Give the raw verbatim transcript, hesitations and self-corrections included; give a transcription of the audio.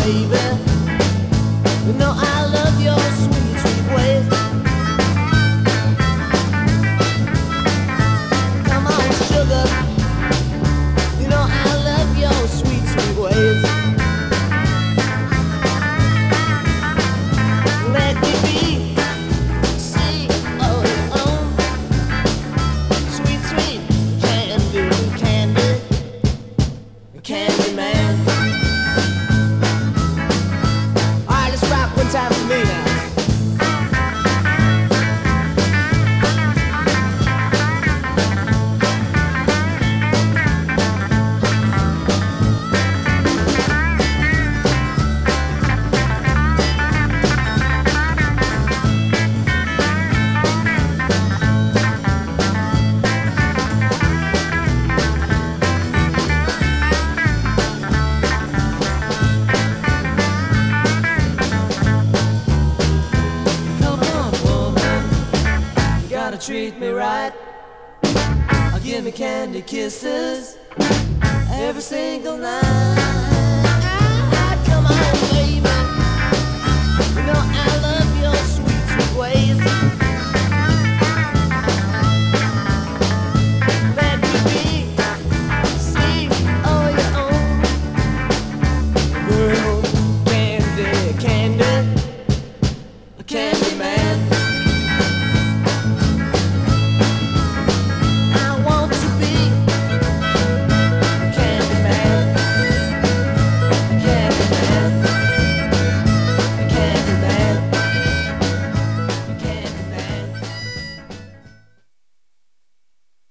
baby. You know I love your sweet, sweet ways. Come on, sugar. You know I love your sweet, sweet ways. Let me be, see, oh, your own sweet, sweet candy, candy, candy man. All right, let's rock one time for me now. Treat me right, or give me candy kisses every single night. Come on, baby, you know I love your sweet, sweet ways. Let me be, see, all your own girl, candy, candy, candy man.